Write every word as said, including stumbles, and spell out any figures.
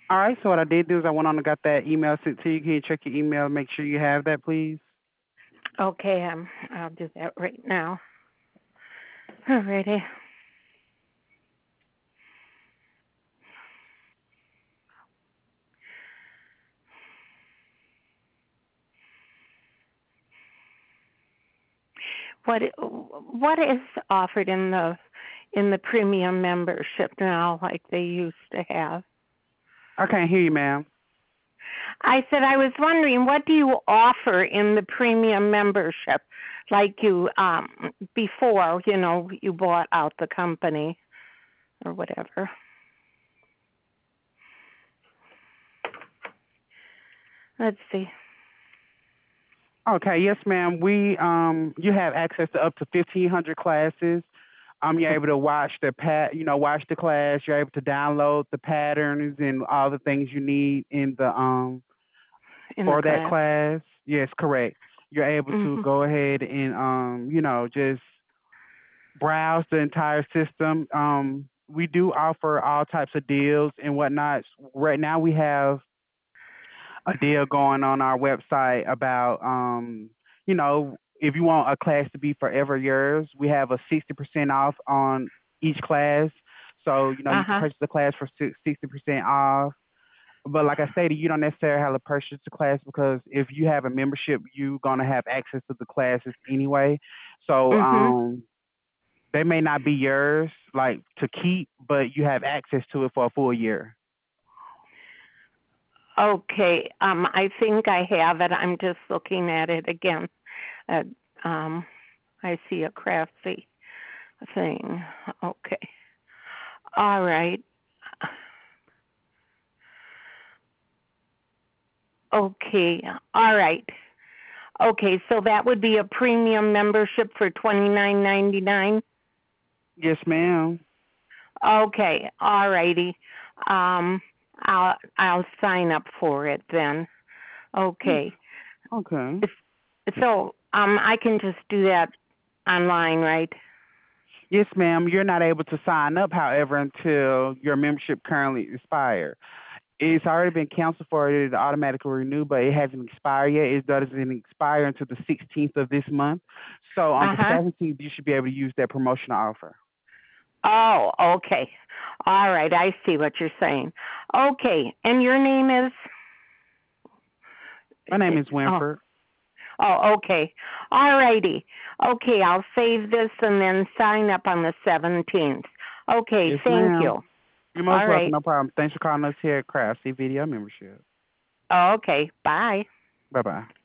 All right, so what I did do is I went on and got that email sent to you. Can you check your email? Make sure you have that, please. Okay, um, I'll do that right now. Alrighty. What what is offered in the in the premium membership now, like they used to have? I can't hear you, ma'am. I said I was wondering, what do you offer in the premium membership, like you um before, you know, you bought out the company or whatever. Let's see. Okay, yes, ma'am. We um, you have access to up to fifteen hundred classes. Um, you're able to watch the pat, you know, watch the class. You're able to download the patterns and all the things you need in the um In the for that class. class. Yes, correct. You're able to Mhm. go ahead and um, you know, just browse the entire system. Um, we do offer all types of deals and whatnot. Right now, we have a deal going on our website about, um, you know, if you want a class to be forever yours, we have a sixty percent off on each class. So, you know, Uh you can huh. purchase the class for sixty percent off. But like I stated, you don't necessarily have to purchase the class because if you have a membership, you're gonna have access to the classes anyway. So, Mhm. um, they may not be yours, like to keep, but you have access to it for a full year. Okay. Um, I think I have it. I'm just looking at it again. Uh, um, I see a craftsy thing. Okay. All right. Okay. All right. Okay. So that would be a premium membership for twenty nine ninety nine. Yes, ma'am. Okay. All righty. Um, I'll I'll sign up for it then. Okay. Okay. If, so um, I can just do that online, right? Yes, ma'am. You're not able to sign up, however, until your membership currently expired. It's already been canceled for it to automatically renew, but it hasn't expired yet. It doesn't expire until the sixteenth of this month. So on Uh the huh. seventeenth, you should be able to use that promotional offer. Oh, okay. All right. I see what you're saying. Okay. And your name is? My name is Oh, Winford. oh, okay. All righty. Okay. I'll save this and then sign up on the seventeenth. Okay. Yes, Thank ma'am. you. You're most All welcome. right. No problem. Thanks for calling us here at Craftsy Video Membership. Oh, okay. Bye. Bye bye.